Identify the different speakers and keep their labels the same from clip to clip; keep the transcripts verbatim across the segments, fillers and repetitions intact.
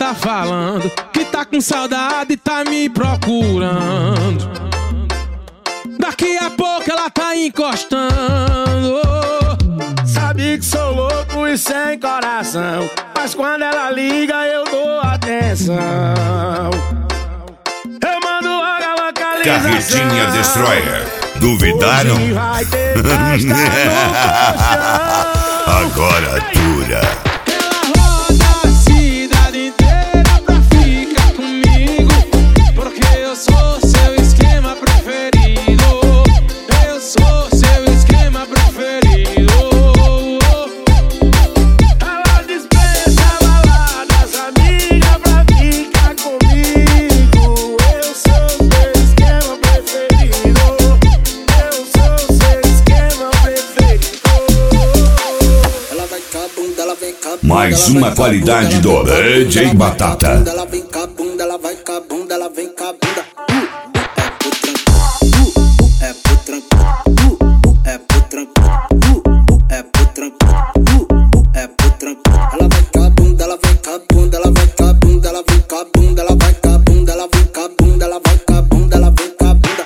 Speaker 1: tá falando que tá com saudade e tá me procurando. Daqui a pouco ela tá encostando.
Speaker 2: Sabe que sou louco e sem coração, mas quando ela liga eu dou atenção. Eu mando a localização.
Speaker 3: Carretinha Destroyer. Duvidaram? Agora atura. Mais uma qualidade do D J Batata.
Speaker 4: Ela vem com a bunda, ela vai com a bunda, ela vem com a bunda. É pro tranquilo, é pro tranquilo, é pro tranquilo, é pro tranquilo. Ela vai com a bunda, ela vem com a bunda, ela vai com a bunda, ela vem com a bunda, ela vai com a bunda, ela vem com a bunda, ela vai com a bunda, ela vem com a bunda.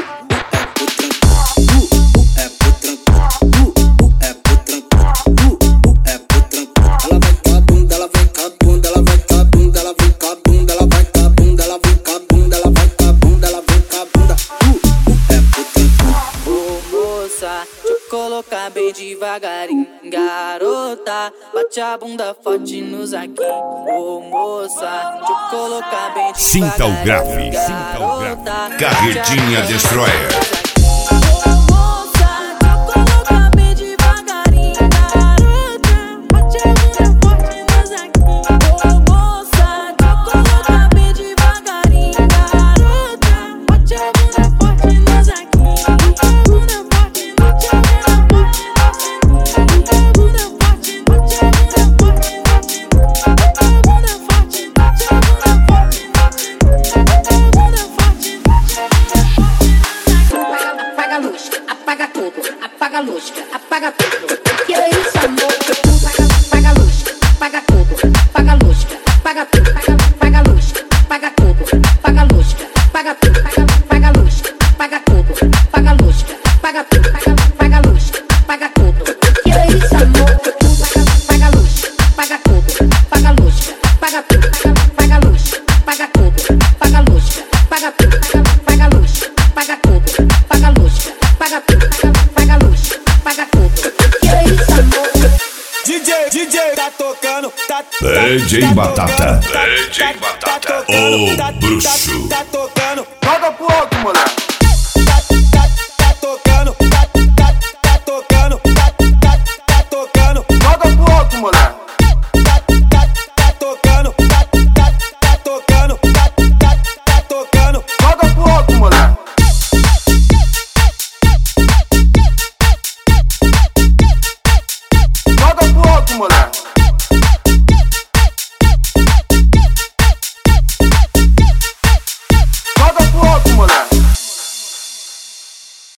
Speaker 4: É pro tranquilo, é pro tranquilo, é pro tranquilo. Ela vai com a bunda, ela vem com a bunda, ela vai com a bunda, ela vem com a bunda, ela vai com a bunda, ela vem com a bunda, ela vai com a bunda, ela vem com a bunda. É pro tranquilo.
Speaker 5: Ô moça, deixa eu colocar bem devagarinho. Garota, bate a bunda forte nos aqui. Ô moça, deixa eu colocar bem devagarinho.
Speaker 3: Sinta o grave, sinta o grave. Carretinha Destroyer.
Speaker 6: Apaga tudo, apaga a luz, apaga tudo. Que é isso, amor? Apaga a luz, apaga tudo, apaga a luz, apaga tudo, apaga a luz, apaga tudo, apaga a luz, apaga tudo, apaga a luz, apaga tudo, apaga a luz, apaga tudo, apaga a luz, apaga tudo. Que é isso, amor? Apaga a luz, apaga tudo, apaga a luz, apaga tudo, apaga a luz, apaga tudo, apaga a luz, apaga tudo, apaga a luz, apaga tudo, apaga a luz, apaga tudo, apaga a luz, apaga tudo. Que é isso, amor?
Speaker 2: D J, D J, tá tocando, tá
Speaker 3: D J Batata, D J Batata, o bruxo.
Speaker 2: Tá tocando, joga pro alto, moleque. Tá tocando, tá tocando, tá tocando, joga pro alto, moleque. Tá tocando, tá tocando, tá tocando, joga pro alto, moleque. Joga pro alto, moleque.